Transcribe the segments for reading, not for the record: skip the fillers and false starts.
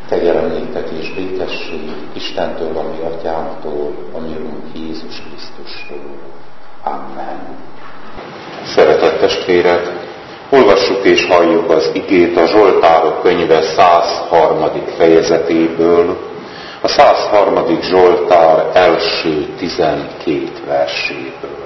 Tegyen néktek és békesség Istentől, a mi Atyánktól, a mi Urunk Jézus Krisztustól. Amen. Szeretett testvérek, olvassuk és halljuk az igét a Zsoltárok könyve 103. fejezetéből, a 103. Zsoltár első 12 verséből.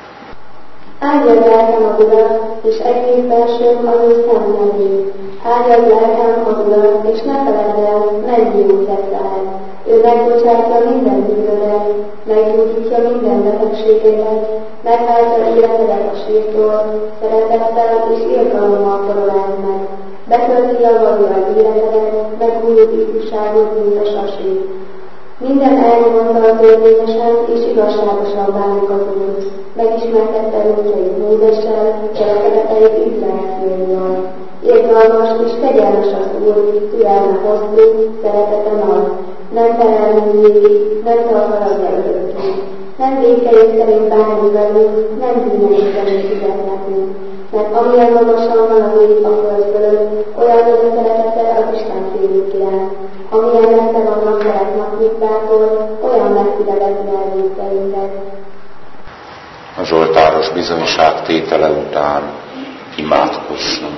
Áldjad lelkem az Urat, és egész belsőm az ő szent nevét. Áldjad lelkem az Urat, és ne feledd el, mennyi út leszel. Ő megbocsátja minden bűnödet, meggyógyítja minden betegségedet, megváltja életedet a sírtól, szeretettel és irgalommal koroláz meg. Betölti javarja életedet, megújult ifjúságot, mint a sasít. Minden elnyomottal törvényesen és igazságosan bánik az Úr. Megismertette útjait Mózessel, cselekedeteit Izrael fiaival. Irgalmas és kegyelmes az Úr, türelme hosszú, szeretete nagy. Nem felel mindig, nem tartaladja örökké. Nem vétkeink szerint bánik velünk, nem bűneink szerint fizet nekünk. Mert amilyen magasan van az ég a föld fölött, olyan az a szeretete az Isten félők iránt. Amilyen messze vannak felett napnyugtától, olyan messzire veszi el vétkeinket. A zsoltáros bizonyságtétele után imádkozzunk.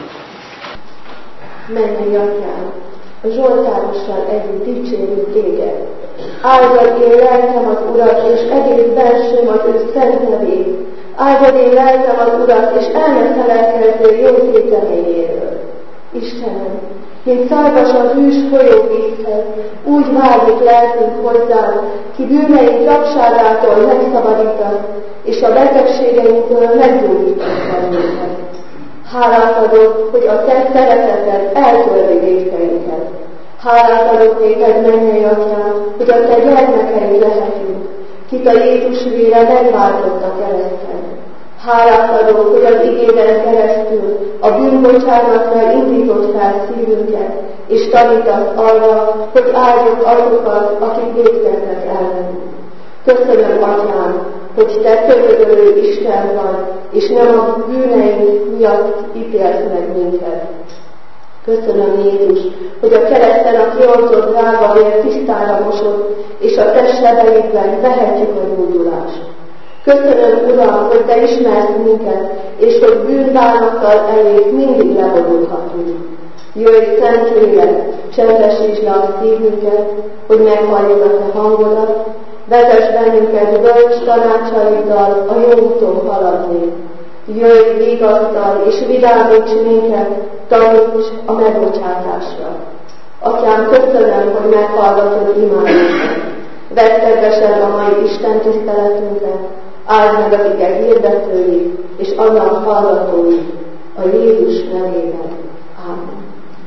Mennyei Atyám, a zsoltárossal együtt dicsérjük Téged. Áldjad én lelkem az Urat, és egész belsőm az ő szent nevét. Áldjad én lelkem az Urat, és el ne feledkezzél jó tételeiéről. Istenem, mint szarvas a hűs folyóvízhez, úgy vágyik lelkünk hozzá, ki bűneink rabságától megszabadítasz, és a betegségeinktől meggyógyítasz bennünket. Hálát adok, hogy a te szereteted eltörli vétkeinket. Hálát adok néked, mennyei Atyám, hogy a te gyermekeid lehetünk, kit a Jézus vére megváltott a kereszten. Hálát adok, hogy az igéden keresztül a bűnbocsánatra indított fel szívünket, és tanítasz arra, hogy áldjuk azokat, akik vétkeznek ellenünk. Köszönöm, Atyám, hogy te könyörülő Isten vagy, és nem a bűneink miatt ítélsz meg minket. Köszönöm, Jézus, hogy a kereszten a kioltott drága vér tisztára mosott, és a te sebeidben vehetjük a gyógyulást. Köszönöm, Uram, hogy te ismersz minket, és hogy bűnbánattal eléd mindig levonulhatunk. Jöjj, Szent Lélek, csendesítsd le a szívünket, hogy meghalljuk a te hangodat, vezess bennünket bölcs tanácsaiddal a jó úton haladni. Jöjj, vigasztal, és vidámíts minket, taníts a megbocsátásra. Atyám, köszönöm, hogy meghallgatod imádunkat. Vedd kedvesen a mai Isten tiszteletünket, áld meg az ige hirdetői, és annak hallgatói, a Jézus nevében. Amen.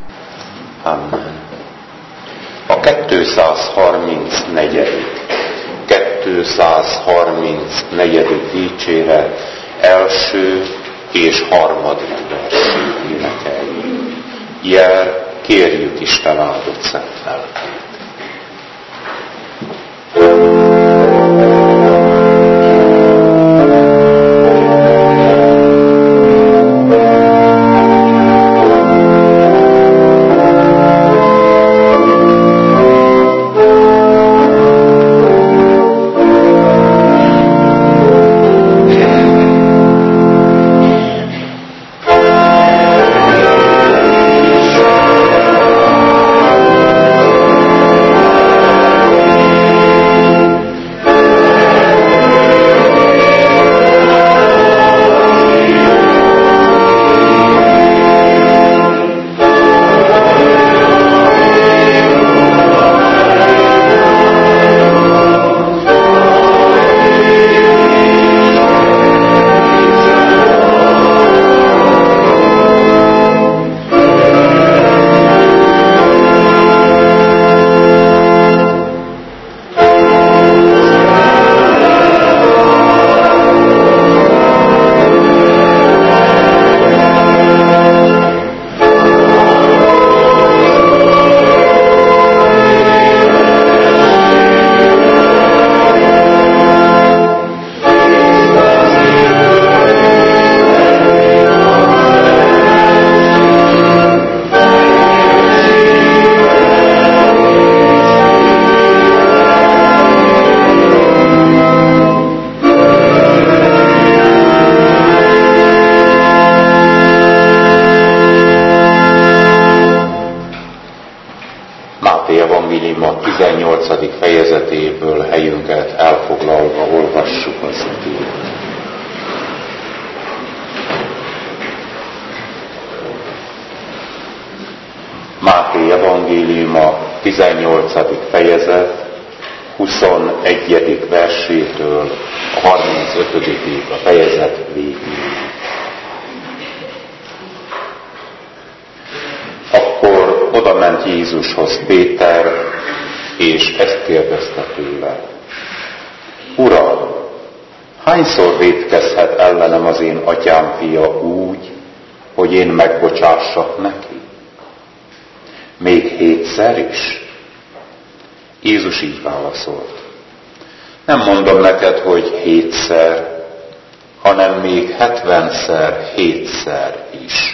Amen. A 234. dicséret első és harmadik versét énekeljük. Jel, kérjük Isten áldott szent lelkét. evangéliuma 18. fejezetéből helyünket elfoglalva olvassuk az igét. Máté evangéliuma 18. fejezet 21. versétől a 35. a fejezet végéig. Akkor oda ment Jézushoz Péter, és ezt kérdezte tőle: Uram, hányszor vétkezhet ellenem az én atyám fia úgy, hogy én megbocsássak neki? Még 7-szer is? Jézus így válaszolt: nem mondom neked, hogy 7-szer, hanem még 70-szer, 7-szer is.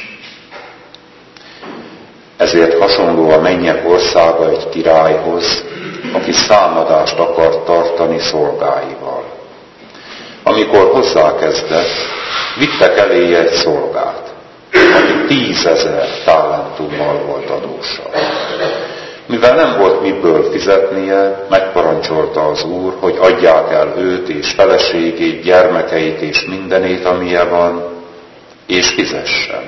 Ezért hasonló a mennyek országa egy királyhoz, aki számadást akart tartani szolgáival. Amikor hozzákezdett, vittek eléje egy szolgát, aki 10 000 talentummal volt adósa. Mivel nem volt miből fizetnie, megparancsolta az Úr, hogy adják el őt és feleségét, gyermekeit és mindenét, amilyen van, és fizessen.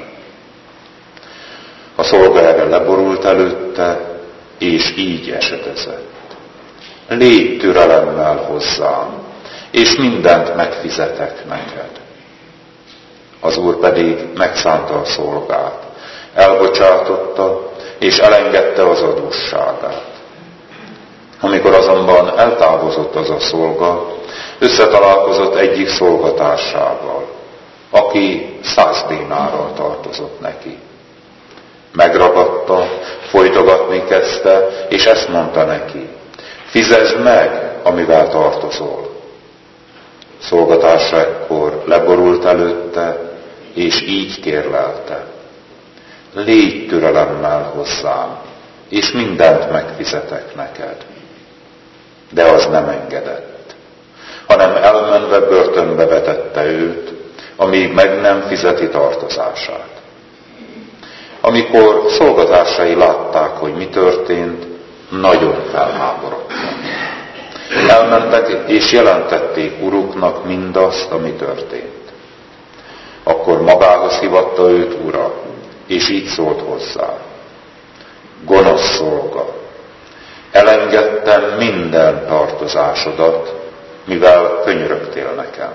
A szolga erre leborult előtte, és így esetezett: légy türelemmel hozzám, és mindent megfizetek neked. Az Úr pedig megszánta a szolgát, elbocsátotta, és elengedte az adósságát. Amikor azonban eltávozott az a szolga, összetalálkozott egyik szolgatársával, aki 100 dénárral tartozott neki. Megragadta, folytogatni kezdte, és ezt mondta neki: fizesd meg, amivel tartozol. Szolgatársa ekkor leborult előtte, és így kérlelte: légy türelemmel hozzám, és mindent megfizetek neked. De az nem engedett, hanem elmenve börtönbe vetette őt, amíg meg nem fizeti tartozását. Amikor szolgatársai látták, hogy mi történt, nagyon felháborodtak. Elmentek és jelentették uruknak mindazt, ami történt. Akkor magához hívatta őt ura, és így szólt hozzá: gonosz szolga, elengedtem minden tartozásodat, mivel könyörögtél nekem.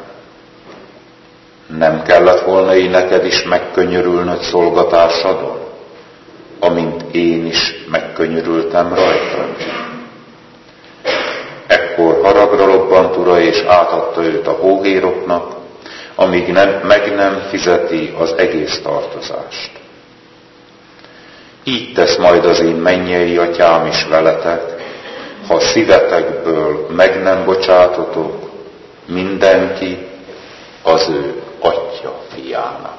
Nem kellett volna így neked is megkönyörülnöd szolgatársadon, amint én is megkönyörültem rajta? Ekkor haragra robbant ura, és átadta őt a hóhéroknak, amíg meg nem fizeti az egész tartozást. Így tesz majd az én mennyei atyám is veletek, ha szívetekből meg nem bocsátotok mindenki az ő atya fiának.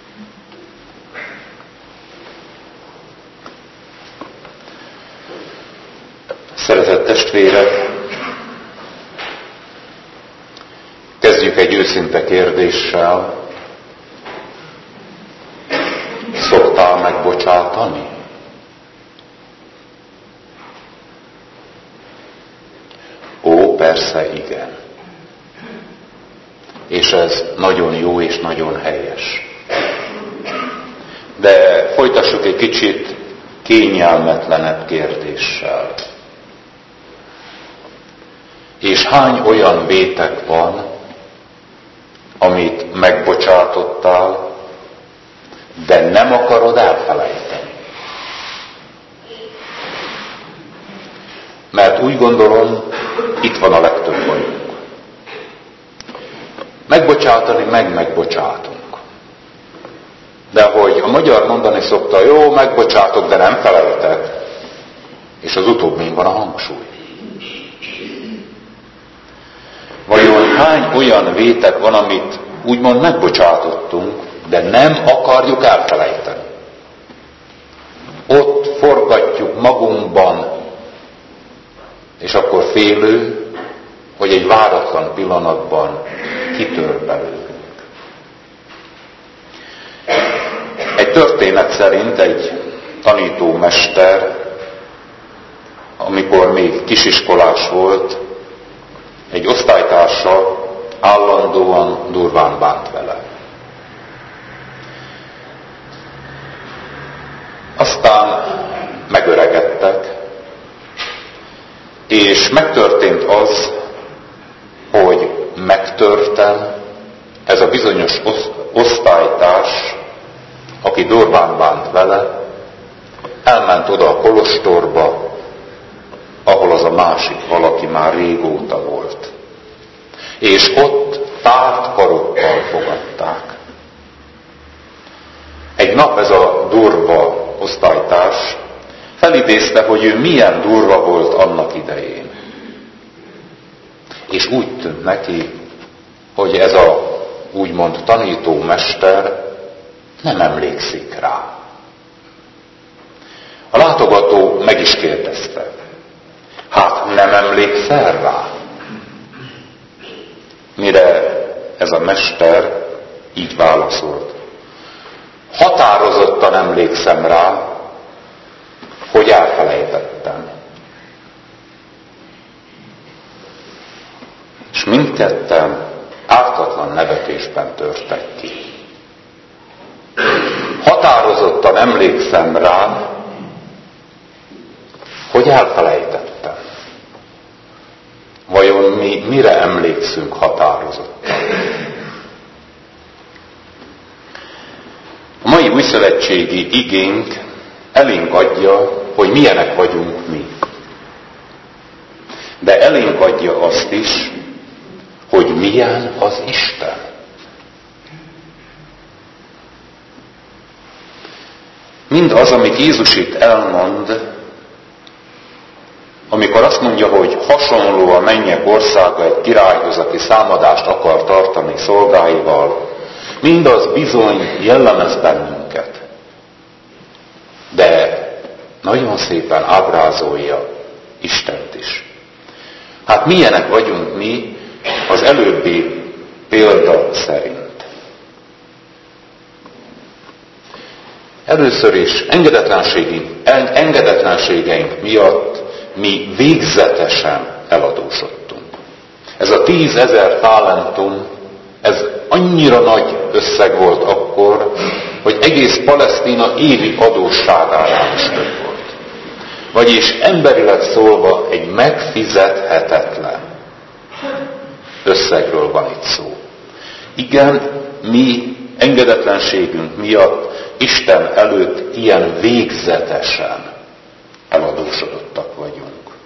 Szeretett testvérek, kezdjük egy őszinte kérdéssel. Szoktál megbocsátani? Ó, persze igen. És ez nagyon jó és nagyon helyes. De folytassuk egy kicsit kényelmetlenebb kérdéssel. És hány olyan vétek van, amit megbocsátottál, de nem akarod elfelejteni? Mert úgy gondolom, itt van a legtöbb bajunk. Megbocsátani, megbocsátunk. De hogy a magyar mondani szokta: jó, megbocsátok, de nem felejtek. És az utóbbin van a hangsúly. Vajon hány olyan vétek van, amit úgymond megbocsátottunk, de nem akarjuk elfelejteni? Ott forgatjuk magunkban, és akkor félő, hogy egy váratlan pillanatban kitör belőlünk. Egy történet szerint egy tanítómester a amikor még kisiskolás volt, egy osztálytársa állandóan durván bánt vele. Aztán megöregedtek, és megtörtént az, hogy megtörten ez a bizonyos osztálytárs, aki durván bánt vele, elment oda a kolostorba, ahol az a másik valaki már régóta volt. És ott tárt karokkal fogadták. Egy nap ez a durva osztálytárs felidézte, hogy ő milyen durva volt annak idején. És úgy tűnt neki, hogy ez a úgymond tanítómester nem emlékszik rá. A látogató meg is kérdezte, hát nem emlékszel rá? Mire ez a mester így válaszolt, határozottan emlékszem rá, hogy elfelejtettem. És mindketten ártatlan nevetésben törtek ki. Határozottan emlékszem rá, hogy elfelejtettem. Vajon mi mire emlékszünk határozottan? A mai újszövetségi igénk elénk adja, hogy milyenek vagyunk mi. De elénk adja azt is, hogy milyen az Isten. Mindaz, amit Jézus itt elmond, amikor azt mondja, hogy hasonló a mennyek országa egy királyhoz, aki számadást akar tartani szolgáival, mindaz bizony jellemez bennünket. De nagyon szépen ábrázolja Istent is. Hát milyenek vagyunk mi az előbbi példa szerint? Először is engedetlenségeink miatt mi végzetesen eladósodtunk. Ez a 10 000 talentum, ez annyira nagy összeg volt akkor, hogy egész Palesztina évi adósságánál is több volt. Vagyis emberileg szólva egy megfizethetetlen összegről van itt szó. Igen, mi engedetlenségünk miatt Isten előtt ilyen végzetesen eladósodottak vagyunk.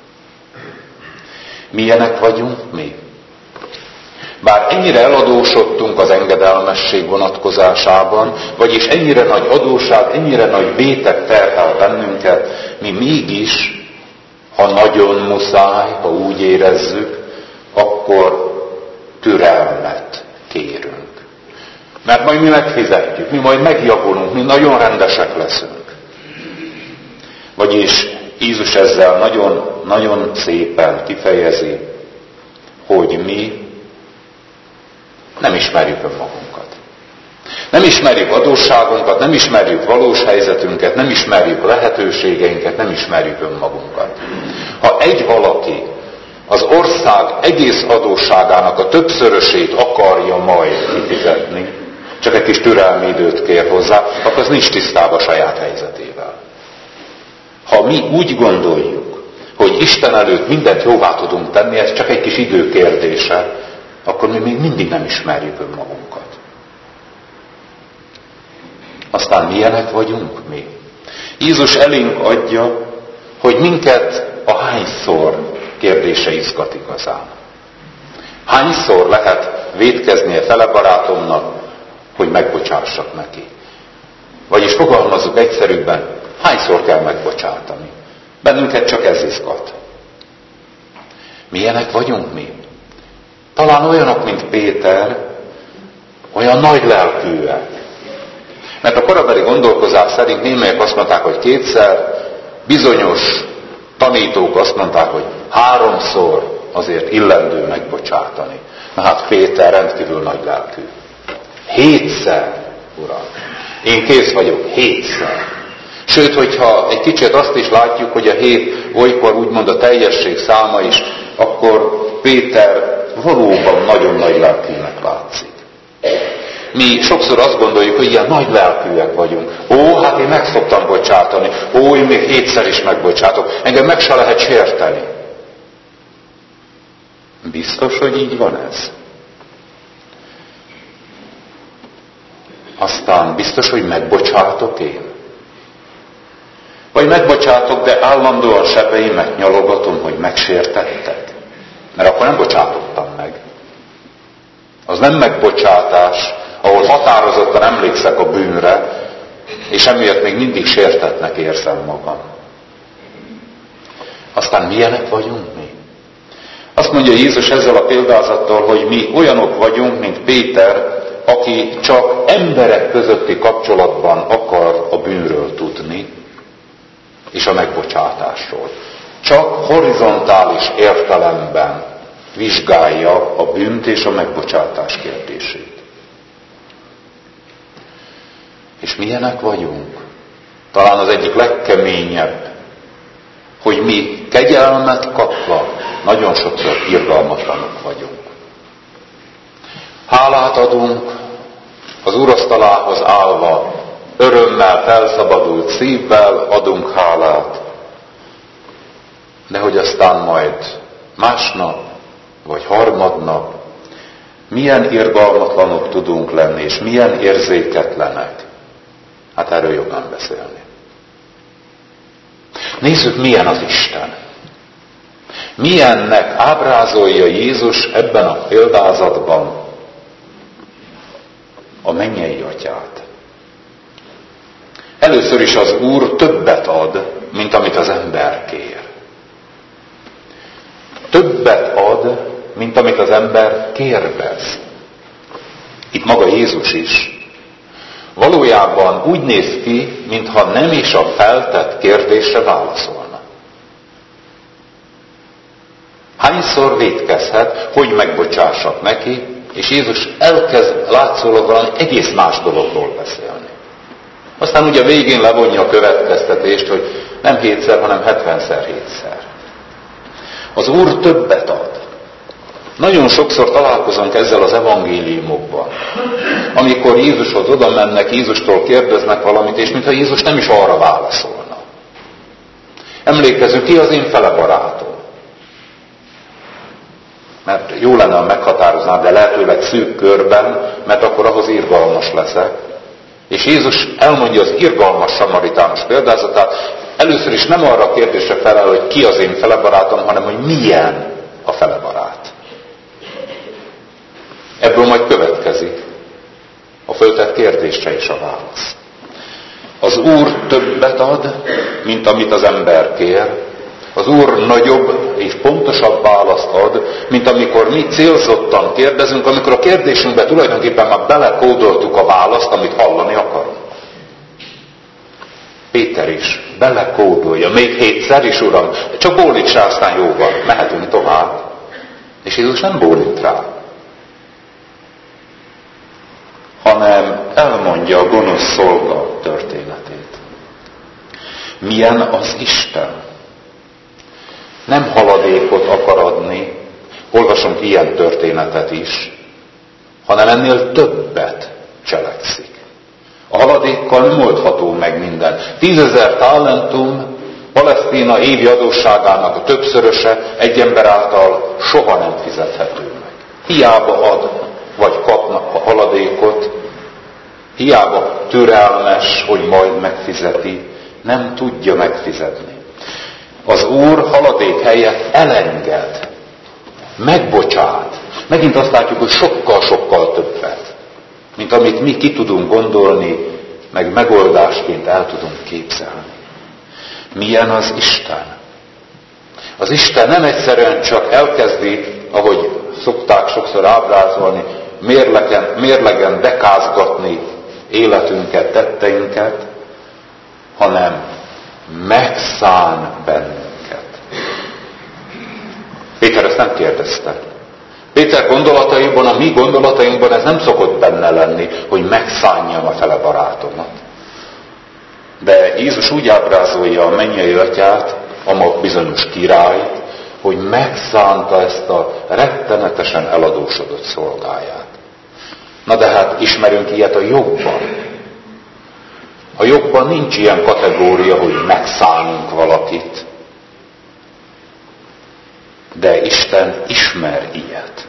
Milyenek vagyunk mi? Bár ennyire eladósodtunk az engedelmesség vonatkozásában, vagyis ennyire nagy adósság, ennyire nagy vétek terhel bennünket, mi mégis, ha nagyon muszáj, ha úgy érezzük, akkor türelmet kérünk. Mert majd mi megfizetjük, mi majd megjavulunk, mi nagyon rendesek leszünk. Vagyis Jézus ezzel nagyon, nagyon szépen kifejezi, hogy mi nem ismerjük önmagunkat. Nem ismerjük adósságunkat, nem ismerjük valós helyzetünket, nem ismerjük lehetőségeinket, nem ismerjük önmagunkat. Ha egy valaki az ország egész adósságának a többszörösét akarja majd kifizetni, csak egy kis türelmi időt kér hozzá, akkor az nincs tisztában saját helyzetével. Ha mi úgy gondoljuk, hogy Isten előtt mindent jóvá tudunk tenni, ez csak egy kis idő kérdése, akkor mi még mindig nem ismerjük önmagunkat. Aztán milyenek vagyunk mi? Jézus elénk adja, hogy minket a hányszor kérdése izgat igazán. Hányszor lehet vétkeznie fele barátomnak, hogy megbocsássak neki? Vagyis fogalmazzuk egyszerűbben, hányszor kell megbocsátani? Bennünket csak ez izgat. Milyenek vagyunk mi? Talán olyanok, mint Péter, olyan nagy lelkűek. Mert a korabeli gondolkozás szerint némelyek azt mondták, hogy 2-szer, bizonyos tanítók azt mondták, hogy 3-szor azért illendő megbocsátani. Na hát Péter rendkívül nagy lelkű. 7-szer, Uram. Én kész vagyok 7-szer. Sőt, hogyha egy kicsit azt is látjuk, hogy a 7 olykor úgymond a teljesség száma is, akkor Péter valóban nagyon nagy lelkűnek látszik. Mi sokszor azt gondoljuk, hogy ilyen nagy lelkűek vagyunk. Hát én meg szoktam bocsátani. Én még 7-szer is megbocsátok. Engem meg se lehet sérteni. Biztos, hogy így van ez? Aztán biztos, hogy megbocsátok én? Vagy megbocsátok, de állandóan sebeimet nyalogatom, hogy megsértettek? Mert akkor nem bocsátottam meg. Az nem megbocsátás, ahol határozottan emlékszek a bűnre, és emiatt még mindig sértettnek érzem magam. Aztán milyenek vagyunk mi? Azt mondja Jézus ezzel a példázattal, hogy mi olyanok vagyunk, mint Péter, aki csak emberek közötti kapcsolatban akar a bűnről tudni, és a megbocsátásról. Csak horizontális értelemben vizsgálja a bűnt és a megbocsátás kérdését. És milyenek vagyunk? Talán az egyik legkeményebb, hogy mi kegyelmet kapva nagyon sokszor irgalmatlanok vagyunk. Hálát adunk, az úrasztalához állva, örömmel, felszabadult szívvel adunk hálát, de hogy aztán majd másnap, vagy harmadnap milyen irgalmatlanok tudunk lenni, és milyen érzéketlenek, hát erről jobb nem beszélni. Nézzük, milyen az Isten. Milyennek ábrázolja Jézus ebben a példázatban a mennyei atyát. Először is az Úr többet ad, mint amit az ember kér. Többet ad, mint amit az ember kérdez. Itt maga Jézus is. Valójában úgy néz ki, mintha nem is a feltett kérdésre válaszolna. Hányszor vétkezhet, hogy megbocsássak neki, és Jézus elkezd látszólag valami egész más dologról beszélni. Aztán ugye a végén levonja a következtetést, hogy nem 7-szer, hanem 70-szer 7-szer. Az Úr többet ad. Nagyon sokszor találkozunk ezzel az evangéliumokban, amikor Jézushoz oda mennek, Jézustól kérdeznek valamit, és mintha Jézus nem is arra válaszolna. Emlékezzünk, ki az én fele barátom? Mert jó lenne, ha meghatároznám, de lehetőleg szűk körben, mert akkor ahhoz irgalmas leszek. És Jézus elmondja az irgalmas samaritánus példázatát, először is nem arra a kérdésre felel, hogy ki az én felebarátom, hanem hogy milyen a felebarát. Ebből majd következik a föltett kérdésre is a válasz. Az Úr többet ad, mint amit az ember kér. Az Úr nagyobb és pontosabb választ ad, mint amikor mi célzottan kérdezünk, amikor a kérdésünkbe tulajdonképpen már belekódoltuk a választ, amit hallani akarunk. Péter is belekódolja, még 7-szer is, Uram, csak bólíts rá, aztán jó van, mehetünk tovább. És Jézus nem bólint rá, hanem elmondja a gonosz szolga történetét. Milyen az Isten? Nem haladékot akar adni, olvasunk ilyen történetet is, hanem ennél többet cselekszik. A haladékkal nem oldható meg minden. 10 000 talentum, Palesztina évi adósságának a többszöröse egy ember által soha nem fizethető meg. Hiába ad, vagy kapnak a haladékot, hiába türelmes, hogy majd megfizeti, nem tudja megfizetni. Az Úr haladék helyett elenged, megbocsát. Megint azt látjuk, hogy sokkal-sokkal többet, mint amit mi ki tudunk gondolni, meg megoldásként el tudunk képzelni. Milyen az Isten? Az Isten nem egyszerűen csak elkezdi, ahogy szokták sokszor ábrázolni, mérlegen bekázgatni életünket, tetteinket, hanem megszán bennünket. Péter ezt nem kérdezte. Péter gondolataiban, a mi gondolatainkban ez nem szokott benne lenni, hogy megszánjam a fele barátomat. De Jézus úgy ábrázolja a mennyei atyát, a bizonyos királyt, hogy megszánta ezt a rettenetesen eladósodott szolgáját. Na de hát ismerünk ilyet a jogban. A jogban nincs ilyen kategória, hogy megszánunk valakit. De Isten ismer ilyet.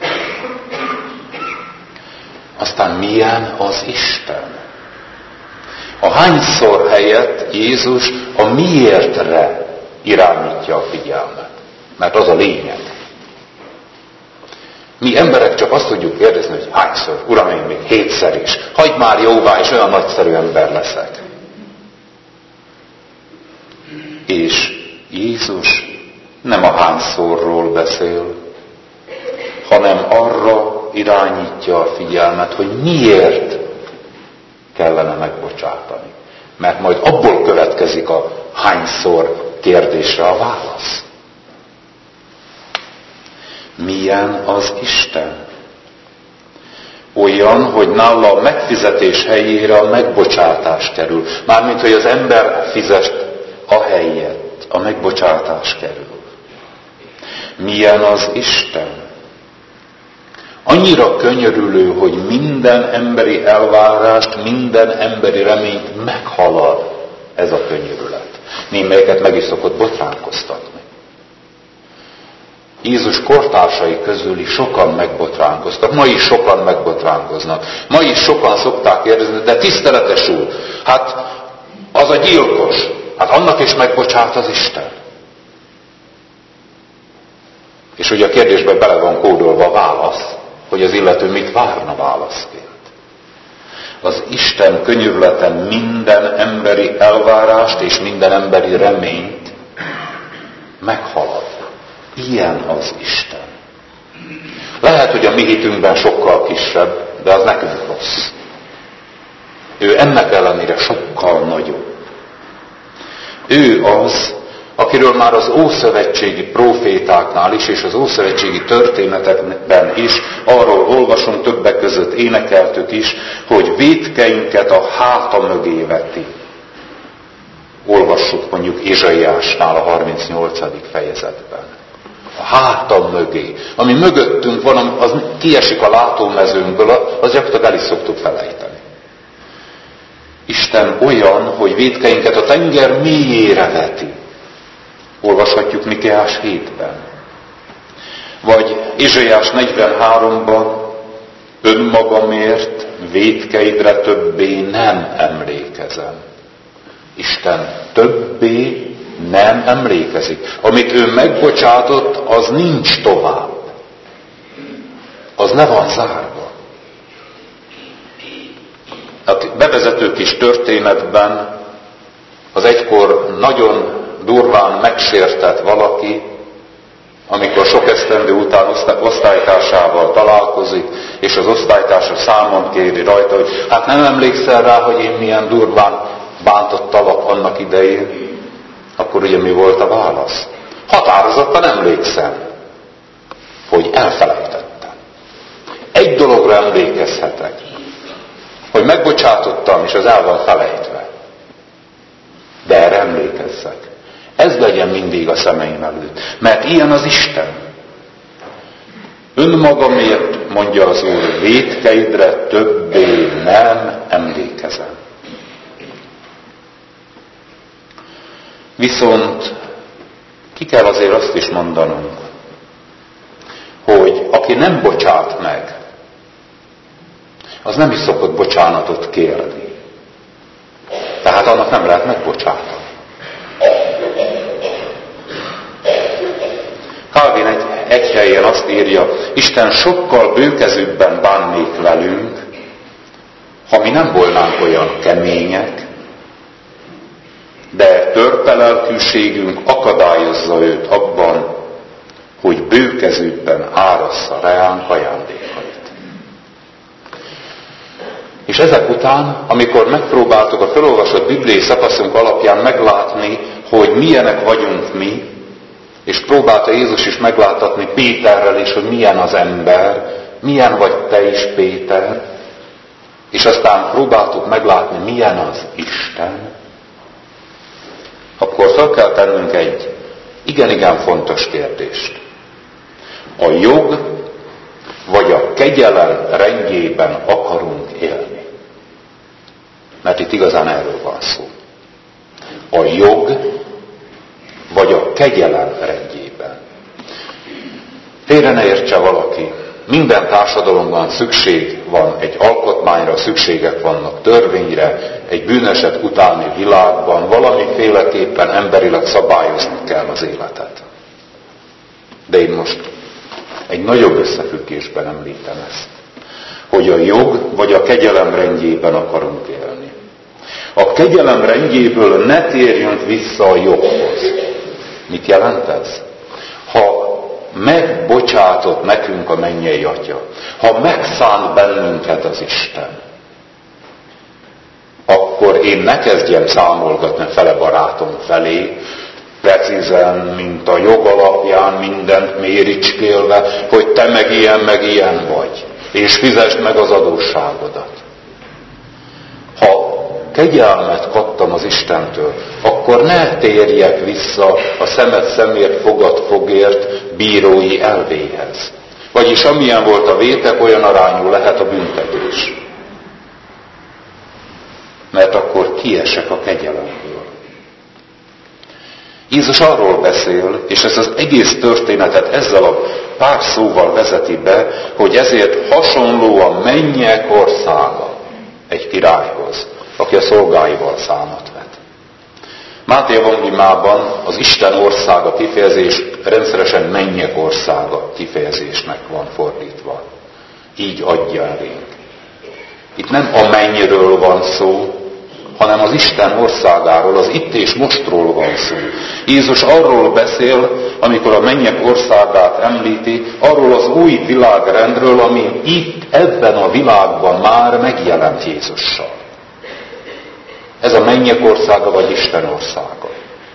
Aztán milyen az Isten? A hányszor helyett Jézus a miértre irányítja a figyelmet. Mert az a lényeg. Mi emberek csak azt tudjuk kérdezni, hogy hányszor, Uram, én még 7-szer is. Hagyd már jóvá, és olyan nagyszerű ember leszek. És Jézus nem a hányszorról beszél, hanem arra irányítja a figyelmet, hogy miért kellene megbocsátani. Mert majd abból következik a hányszor kérdésre a válasz. Milyen az Isten? Olyan, hogy nála a megfizetés helyére a megbocsátás kerül. Mármint, hogy az ember fizet a helyet, a megbocsátás kerül. Milyen az Isten? Annyira könyörülő, hogy minden emberi elvárást, minden emberi reményt meghalad ez a könyörület. Némelyeket meg is szokott botránkoztatni. Jézus kortársai közül is sokan megbotránkoztak. Ma is sokan megbotránkoznak. Ma is sokan szokták kérdezni, de tiszteletes úr, hát az a gyilkos, hát annak is megbocsát az Isten. És ugye a kérdésben bele van kódolva a válasz, hogy az illető mit várna válaszként. Az Isten könyörülete minden emberi elvárást és minden emberi reményt meghalad. Ilyen az Isten. Lehet, hogy a mi hitünkben sokkal kisebb, de az nekünk rossz. Ő ennek ellenére sokkal nagyobb. Ő az, akiről már az ószövetségi prófétáknál is, és az ószövetségi történetekben is arról olvasunk, többek között énekeltük is, hogy vétkeinket a háta mögé veti. Olvassuk mondjuk Ézsaiásnál a 38. fejezetben. A háta mögé. Ami mögöttünk van, az kiesik a látómezőnkből, az gyakorlatilag el is szoktuk felejteni. Isten olyan, hogy vétkeinket a tenger mélyére veti. Olvashatjuk Mikéás 7-ben. Vagy Ézsaiás 43-ban, önmagamért vétkeidre többé nem emlékezem. Isten többé nem emlékezik. Amit ő megbocsátott, az nincs tovább. Az le van zárva. A bevezető kis történetben az egykor nagyon durván megsértett valaki, amikor sok esztendő után osztálytársával találkozik, és az osztálytársa számon kéri rajta, hogy hát nem emlékszel rá, hogy én milyen durván bántottalak annak idején, akkor ugye mi volt a válasz? Határozottan emlékszem, hogy elfelejtettem. Egy dologra emlékezhetek, hogy megbocsátottam, és az el van felejtve. De erre emlékezzek. Ez legyen mindig a szemeim előtt. Mert ilyen az Isten. Önmagamért, mondja az Úr, vétkeidre többé nem emlékezem. Viszont ki kell azért azt is mondanunk, hogy aki nem bocsát meg, az nem is szokott bocsánatot kérni. Tehát annak nem lehet megbocsátani. Calvin egy helyen azt írja, Isten sokkal bőkezőbben bánnék velünk, ha mi nem volnánk olyan kemények, de törpelelkűségünk akadályozza őt abban, hogy bőkezőbben árassza reánk ajándékait. És ezek után, amikor megpróbáltuk a felolvasott bibliai szakaszunk alapján meglátni, hogy milyenek vagyunk mi, és próbálta Jézus is megláttatni Péterrel is, hogy milyen az ember, milyen vagy te is, Péter, és aztán próbáltuk meglátni, milyen az Isten, akkor fel kell tennünk egy igen-igen fontos kérdést. A jog vagy a kegyelem rendjében akarunk élni? Mert itt igazán erről van szó. A jog vagy a kegyelem rendjében. Félre ne értse valaki, minden társadalomban szükség van egy alkotmányra, szükségek vannak törvényre, egy bűneset utáni világban valamiféleképpen emberileg szabályozni kell az életet. De én most egy nagyobb összefüggésben említem ezt, hogy a jog vagy a kegyelem rendjében akarunk élni. A kegyelem rendjéből ne térjünk vissza a joghoz. Mit jelent ez? Ha megbocsátott nekünk a mennyei Atya, ha megszánt bennünket az Isten, akkor én ne kezdjem számolgatni fele barátom felé, precízen, mint a jog alapján mindent méricskélve, hogy te meg ilyen vagy, és fizesd meg az adósságodat. Ha kegyelmet kaptam az Istentől, akkor ne térjek vissza a szemed szemért, fogad fogért bírói elvéhez. Vagyis amilyen volt a vétek, olyan arányú lehet a büntetés. Mert akkor kiesek a kegyelemből. Jézus arról beszél, és ez az egész történetet ezzel a pár szóval vezeti be, hogy ezért hasonló a mennyek országa egy királyhoz, aki a szolgáival számot vet. Máté evangéliumában az Isten országa kifejezés rendszeresen mennyek országa kifejezésnek van fordítva. Így adja elénk. Itt nem a mennyről van szó, hanem az Isten országáról, az itt és mostról van szó. Jézus arról beszél, amikor a mennyek országát említi, arról az új világrendről, ami itt, ebben a világban már megjelent Jézussal. Ez a mennyek országa vagy Isten országa.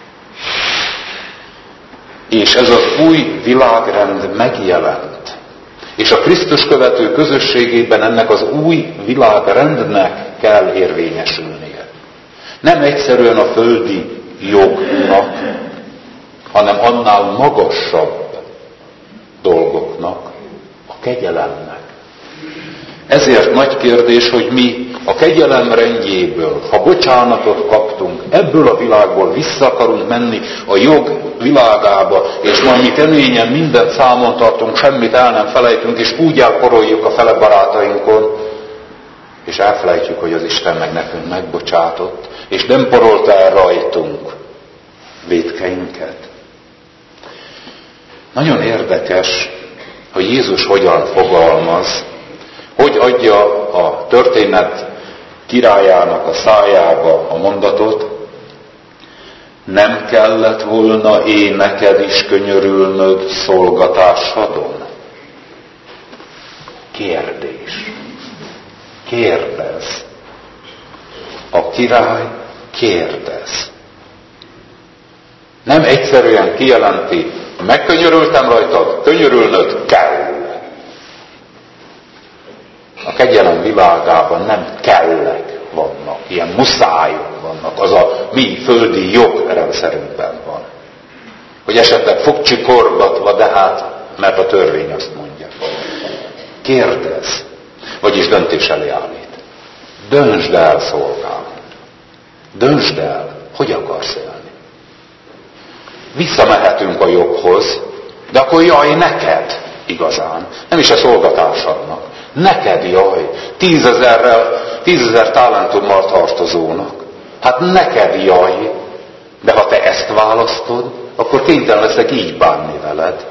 És ez az új világrend megjelent. És a Krisztus követő közösségében ennek az új világrendnek kell érvényesülnie. Nem egyszerűen a földi jognak, hanem annál magasabb dolgoknak, a kegyelemnek. Ezért nagy kérdés, hogy mi a kegyelem rendjéből, ha bocsánatot kaptunk, ebből a világból vissza akarunk menni a jog világába, és majd mi keményen mindent számon tartunk, semmit el nem felejtünk, és úgy elporoljuk a fele barátainkon, és elfelejtjük, hogy az Isten meg nekünk megbocsátott, és nem porolta el rajtunk vétkeinket. Nagyon érdekes, hogy Jézus hogyan fogalmaz, hogy adja a történet királyának a szájába a mondatot, nem kellett volna én neked is könyörülnöd szolgatásodon? Kérdés. Kérdez. A király kérdez. Nem egyszerűen kijelenti, megkönyörültem rajtad, könyörülnöd kell. A kegyelem világában nem kellek vannak, ilyen muszályok vannak, az a mi földi jogrendszerünkben van. Hogy esetleg fogcsikorgatva, de hát, mert a törvény azt mondja. Kérdez, vagyis döntés elé állít. Döntsd el, szolgálom. Döntsd el, hogy akarsz élni. Visszamehetünk a joghoz, de akkor jaj neked igazán, nem is a szolgatársadnak. Neked jaj, 10 000 talentummal tartozónak. Hát neked jaj, de ha te ezt választod, akkor kénytelen leszek így bánni veled.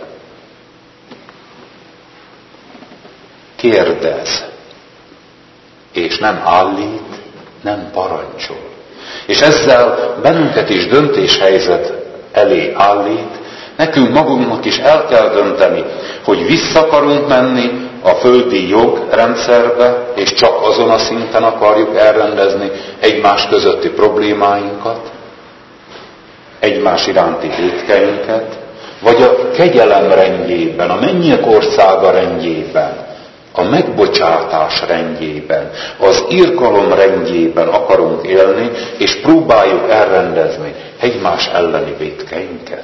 Kérdez, és nem állít, nem parancsol. És ezzel bennünket is döntéshelyzet elé állít, nekünk magunknak is el kell dönteni, hogy vissza akarunk menni a földi jogrendszerbe, és csak azon a szinten akarjuk elrendezni egymás közötti problémáinkat, egymás iránti vétkeinket, vagy a kegyelem rendjében, a mennyek országa rendjében a megbocsátás rendjében, az irgalom rendjében akarunk élni, és próbáljuk elrendezni egymás elleni vétkeinket.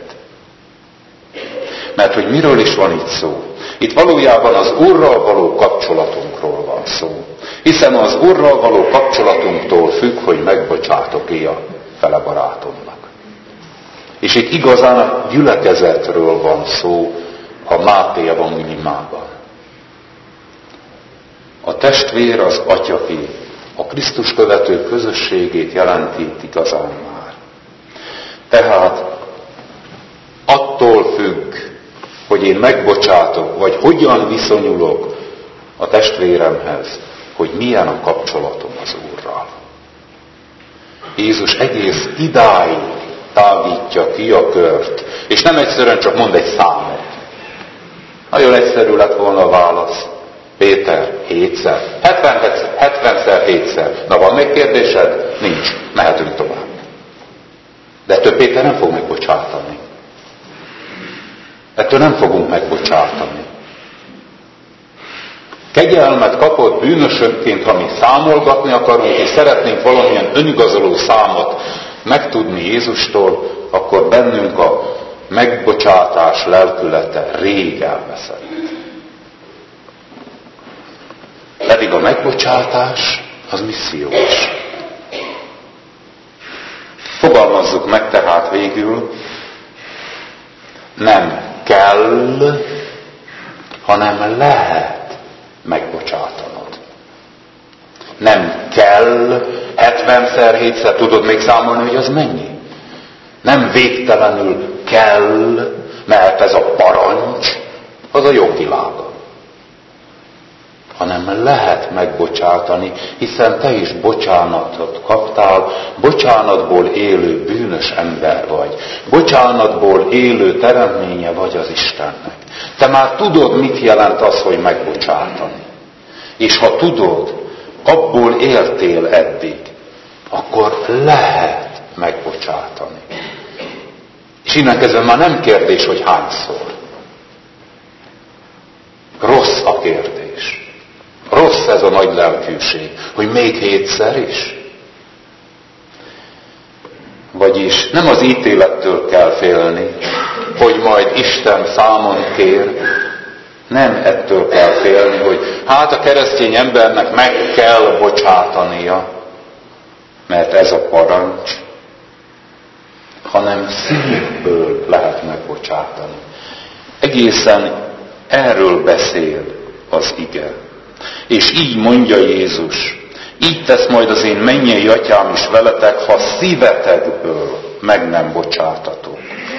Mert hogy miről is van itt szó? Itt valójában az Úrral való kapcsolatunkról van szó. Hiszen az Úrral való kapcsolatunktól függ, hogy megbocsátok-e a fele barátomnak. És itt igazán a gyülekezetről van szó a Máté evangéliumában. A testvér az atyafi, a Krisztus követő közösségét jelenti igazán már. Tehát attól függ, hogy én megbocsátok, vagy hogyan viszonyulok a testvéremhez, hogy milyen a kapcsolatom az Úrral. Jézus egész idáig tágítja ki a kört, és nem egyszerűen csak mond egy számot. Nagyon egyszerű lett volna a válasz. Péter, 7-szer, 70-szer, 7-szer. Na, van még kérdésed? Nincs. Mehetünk tovább. De ettől Péter nem fog megbocsátani. Ettől nem fogunk megbocsátani. Kegyelmet kapott bűnösökként, ha mi számolgatni akarunk, és szeretnénk valamilyen önigazoló számot megtudni Jézustól, akkor bennünk a megbocsátás lelkülete rég elveszett. Pedig a megbocsátás az missziós. Fogalmazzuk meg tehát végül, nem kell, hanem lehet megbocsátanod. Nem kell 70-szer, 7-szer, tudod még számolni, hogy az mennyi? Nem végtelenül kell, mert ez a parancs, az a jogvilága. Hanem lehet megbocsátani, hiszen te is bocsánatot kaptál, bocsánatból élő bűnös ember vagy, bocsánatból élő teremtménye vagy az Istennek. Te már tudod, mit jelent az, hogy megbocsátani. És ha tudod, abból éltél eddig, akkor lehet megbocsátani. És innen kezdve már nem kérdés, hogy hányszor. Rossz a kérdés. Rossz ez a nagy lelkűség, hogy még 7-szer is. Vagyis nem az ítélettől kell félni, hogy majd Isten számon kér, nem ettől kell félni, hogy hát a keresztény embernek meg kell bocsátania, mert ez a parancs, hanem szívből lehet megbocsátani. Egészen erről beszél az ige. És így mondja Jézus, így tesz majd az én mennyei atyám is veletek, ha szívetekből meg nem bocsátatok.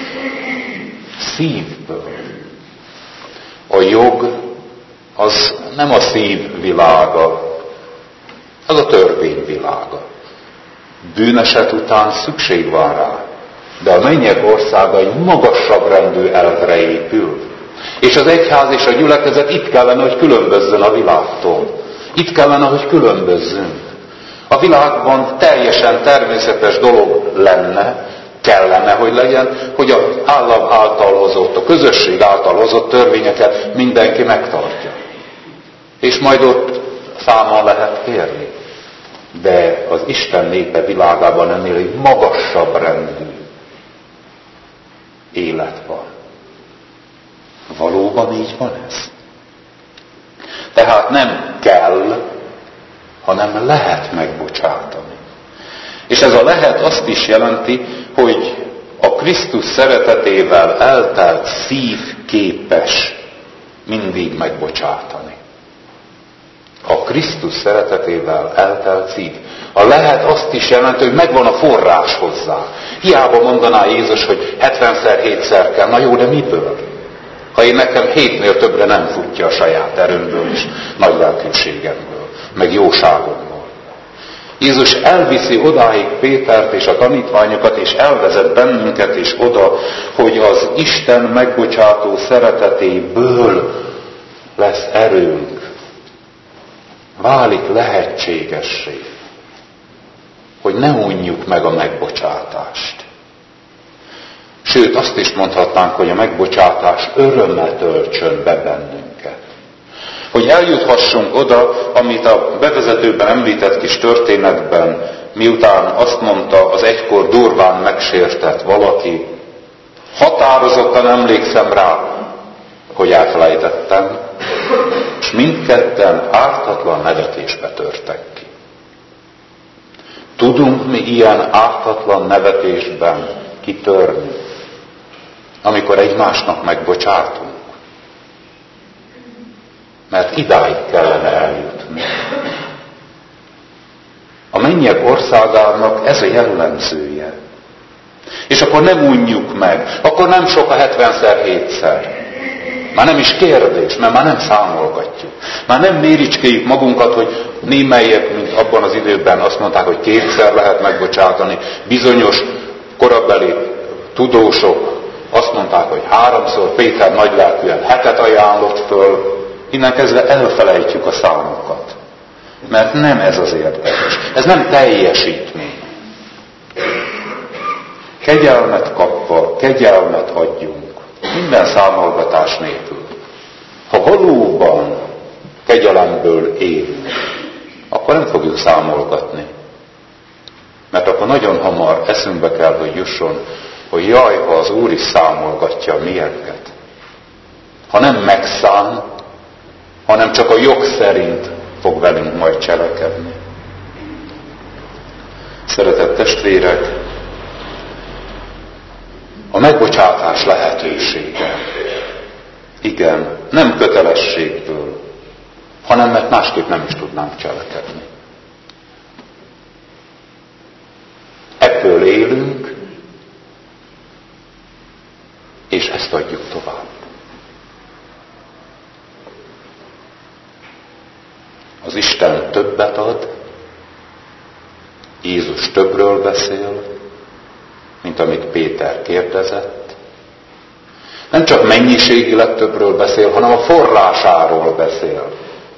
Szívből. A jog az nem a szív világa, az a törvény világa. Bűneset után szükség van rá, de a mennyek országa egy magasabb rendű elvre épül. És az egyház és a gyülekezet itt kellene, hogy különbözzön a világtól. Itt kellene, hogy különbözzünk. A világban teljesen természetes dolog kellene, hogy legyen, hogy az állam által hozott, a közösség által hozott törvényeket mindenki megtartja. És majd ott számon lehet kérni. De az Isten népe világában ennél egy magasabb rendű élet van. Valóban így van ez? Tehát nem kell, hanem lehet megbocsátani. És ez a lehet azt is jelenti, hogy a Krisztus szeretetével eltelt szív képes mindig megbocsátani. A Krisztus szeretetével eltelt szív. A lehet azt is jelenti, hogy megvan a forrás hozzá. Hiába mondaná Jézus, hogy 70-szer, 7-szer kell. Na jó, de miből? Ha én nekem 7-nél többre nem futja a saját erőmből és nagy lelkűségemből, meg jóságomból. Jézus elviszi odáig Pétert és a tanítványokat, és elvezet bennünket is oda, hogy az Isten megbocsátó szeretetéből lesz erőnk. Válik lehetségessé, hogy ne unjuk meg a megbocsátást. Sőt, azt is mondhatnánk, hogy a megbocsátás örömmel töltsön be bennünket. Hogy eljuthassunk oda, amit a bevezetőben említett kis történetben, miután azt mondta az egykor durván megsértett valaki, határozottan emlékszem rá, hogy elfelejtettem, és mindketten ártatlan nevetésbe törtek ki. Tudunk mi ilyen ártatlan nevetésben kitörni, amikor egymásnak megbocsátunk? Mert idáig kellene eljutni. A mennyek országának ez a jellemzője. És akkor nem unjuk meg, akkor nem sok a 70x7-szer. Már nem is kérdés, mert már nem számolgatjuk. Már nem méricskéljük magunkat, hogy némelyek, mint abban az időben azt mondták, hogy 2-szer lehet megbocsátani. Bizonyos korabeli tudósok azt mondták, hogy 3-szor, Péter nagylelkűen 7-et ajánlott föl. Innen kezdve elfelejtjük a számokat. Mert nem ez az érdekes. Ez nem teljesítmény. Kegyelmet kapva, kegyelmet adjunk. Minden számolgatás nélkül. Ha valóban kegyelemből élünk, akkor nem fogjuk számolgatni. Mert akkor nagyon hamar eszünkbe kell, hogy jusson, hogy jaj, ha az Úr is számolgatja a mienket. Ha nem megszán, hanem csak a jog szerint fog velünk majd cselekedni. Szeretett testvérek, a megbocsátás lehetősége. Igen, nem kötelességből, hanem mert másképp nem is tudnánk cselekedni. Ebből élünk, és ezt adjuk tovább. Az Isten többet ad, Jézus többről beszél, mint amit Péter kérdezett. Nem csak mennyiségileg többről beszél, hanem a forrásáról beszél.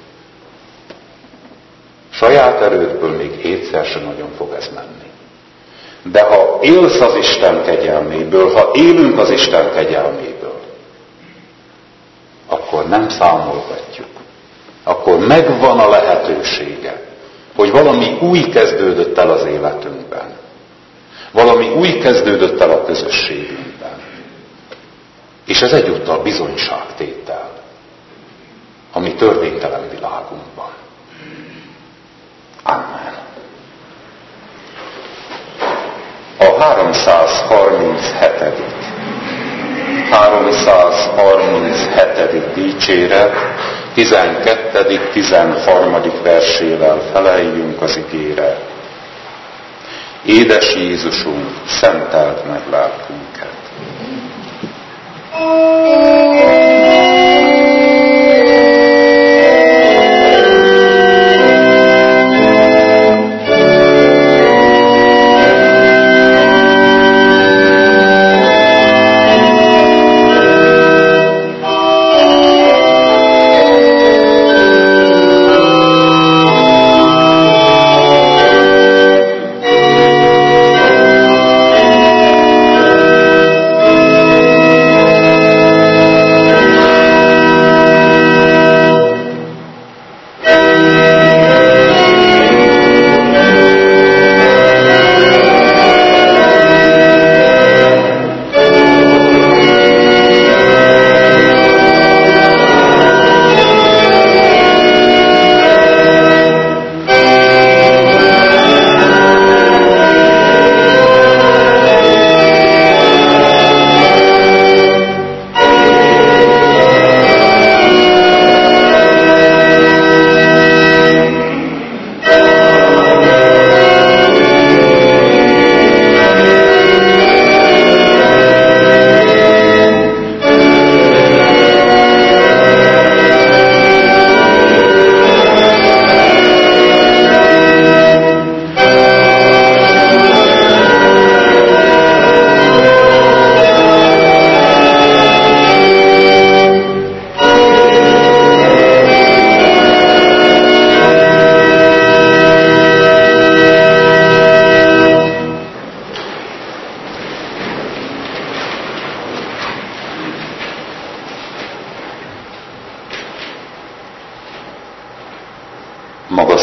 Saját erődből még 7-szer sem nagyon fog ez menni. De ha élsz az Isten kegyelméből, ha élünk az Isten kegyelméből, akkor nem számolgatjuk. Akkor megvan a lehetősége, hogy valami új kezdődött el az életünkben. Valami új kezdődött el a közösségünkben. És ez egyúttal bizonyságtétel a mi törvénytelen világunkban. Amen. A 337. dicséret 12.-13. versével feleljünk az igére. Édes Jézusunk, szenteld meg lelkünket.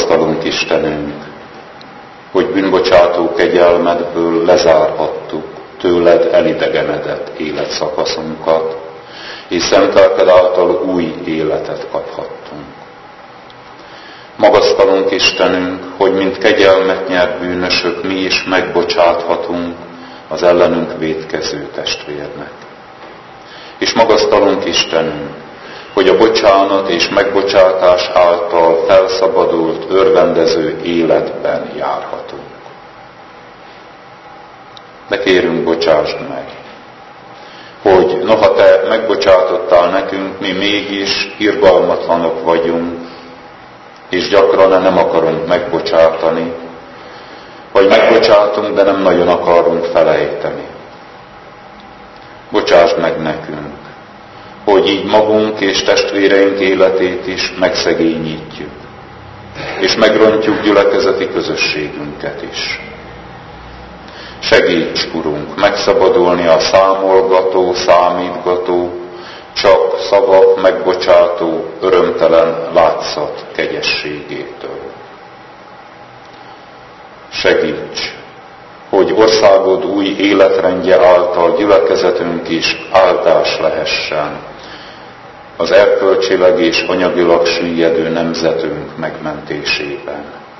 Magasztalunk Istenünk, hogy bűnbocsátó kegyelmedből lezárhattuk tőled elidegenedett életszakaszunkat, és szent lelked által új életet kaphattunk. Magasztalunk Istenünk, hogy mint kegyelmet nyert bűnösök mi is megbocsáthatunk az ellenünk vétkező testvérnek. És magasztalunk Istenünk, hogy a bocsánat és megbocsátás által felszabadult, örvendező életben járhatunk. De kérünk, bocsásd meg, hogy noha te megbocsátottál nekünk, mi mégis irgalmatlanok vagyunk, és gyakran nem akarunk megbocsátani, vagy megbocsátunk, de nem nagyon akarunk felejteni. Bocsásd meg nekünk, hogy így magunk és testvéreink életét is megszegényítjük, és megrontjuk gyülekezeti közösségünket is. Segíts, Urunk, megszabadulni a számolgató, számítgató, csak szavak megbocsátó, örömtelen látszat kegyességétől. Segíts, hogy országod új életrendje által gyülekezetünk is áldás lehessen az erkölcsileg és anyagilag süllyedő nemzetünk megmentésében.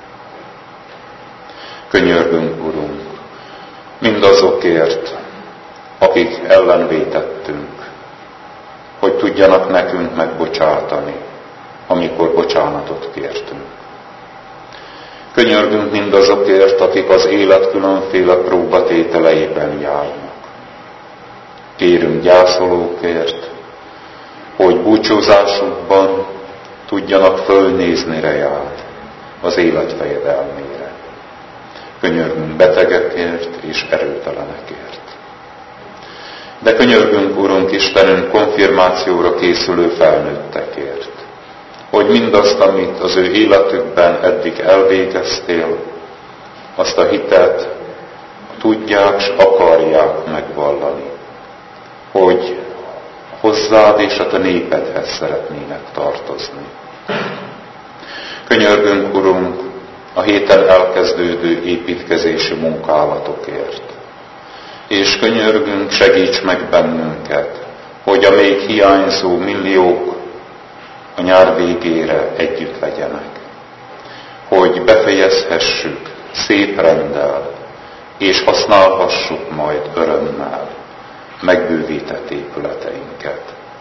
Könyörgünk, Urunk, mindazokért, akik ellen vétettünk, hogy tudjanak nekünk megbocsátani, amikor bocsánatot kértünk. Könyörgünk mindazokért, akik az élet különféle próbatételeiben járnak. Kérünk gyászolókért, hogy búcsúzásukban tudjanak fölnézni reád az élet fejedelmére. Könyörgünk betegekért és erőtelenekért. De könyörgünk, Urunk Istenünk, konfirmációra készülő felnőttekért, hogy mindazt, amit az ő életükben eddig elvégeztél, azt a hitet tudják és akarják megvallani, hogy hozzád és a te népedhez szeretnének tartozni. Könyörgünk, Urunk, a héten elkezdődő építkezési munkálatokért, és könyörgünk, segíts meg bennünket, hogy a még hiányzó milliók a nyár végére együtt legyenek, hogy befejezhessük szép renddel, és használhassuk majd örömmel megbővített épületeinket.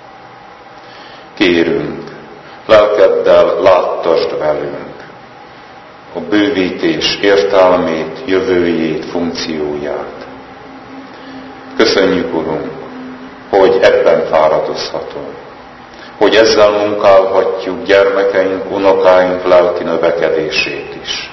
Kérünk, lelkeddel láttasd velünk a bővítés értelmét, jövőjét, funkcióját. Köszönjük, Urunk, hogy ebben fáradozhatunk, hogy ezzel munkálhatjuk gyermekeink, unokáink lelki növekedését is.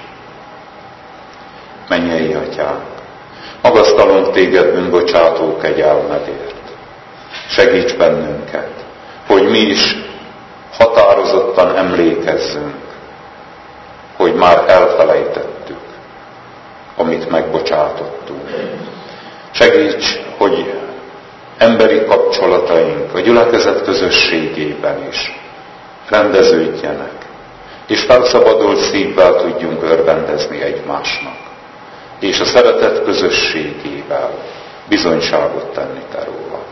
Mennyei Atyánk, magasztalunk téged bűnbocsátó kegyelmedért. Segíts bennünket, hogy mi is határozottan emlékezzünk, hogy már elfelejtettük, amit megbocsátottunk. Segíts, hogy emberi kapcsolataink a gyülekezet közösségében is rendeződjenek, és felszabadult szívvel tudjunk örvendezni egymásnak, és a szeretet közösségével bizonyságot tenni te rólad.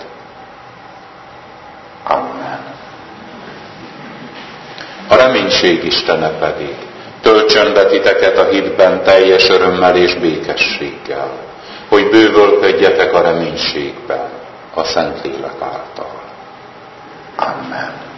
Amen. A reménység Istene pedig töltsön be titeket a hitben teljes örömmel és békességgel, hogy bővölködjetek a reménységben a Szentlélek által. Amen.